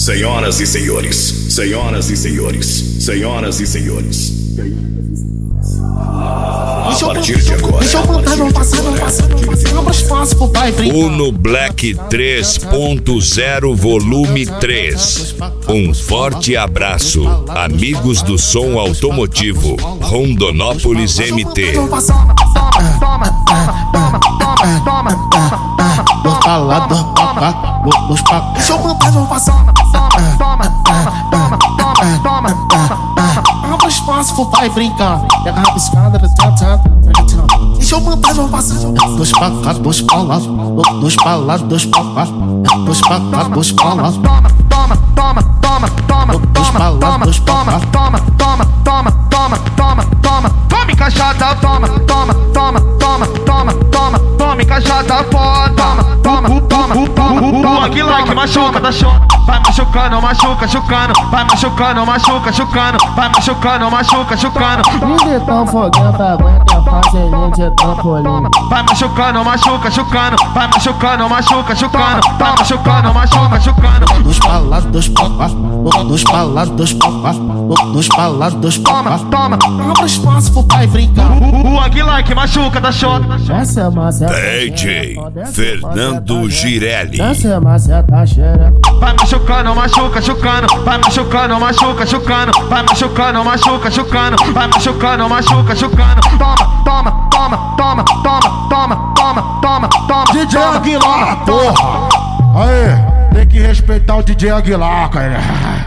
Senhoras e senhores, senhoras e senhores, senhoras e senhores. A partir de agora. Deixa eu contar, não passa. Abra espaço pro pai brincar. Uno Black 3.0 Volume 3. Um forte abraço, amigos do som automotivo, Rondonópolis MT. Dois pra lá, dois pra cá, dois pra cá. Deixa eu contar, não passa. Abra espaço pro pai brincar. Pega a rabiscada, deixa eu contar, não passa. Dois pra cá, dois pra lá, dois pra lá, dois pra cá, dois pra cá, dois pra lá. Dois pra lá, dois pra cá. Tome cachada, toma, cachada, toma, rock like machuca, da show. Vai machucando, machuca, chucando. Vai machucando, machuca, chucando. Vai machucando, machuca, chucando. Vida tão foguenta, aguenta a fazenda de trampolim. Vai machucando, machuca, chucando. Vai machucando, machuca, chucando. Vai machucando, machuca, chucando. Dois pra lá, dois pra cá, dois pra lá, dois pra cá, dois pra lá, dois pra cá. Toma, abra espaço pro pai brincar. rock like machuca, da show. Essa é maceta. DJ Fernando Girelli. Essa é maceta cheira. Vai machucando, machuca, chucando. Vai machucando, machuca, chucando. Vai machucando, machuca, chucando. Vai machucando, machuca, chucando. Toma. DJ Aguilar, porra! Aê, tem que respeitar o DJ Aguilar, cara.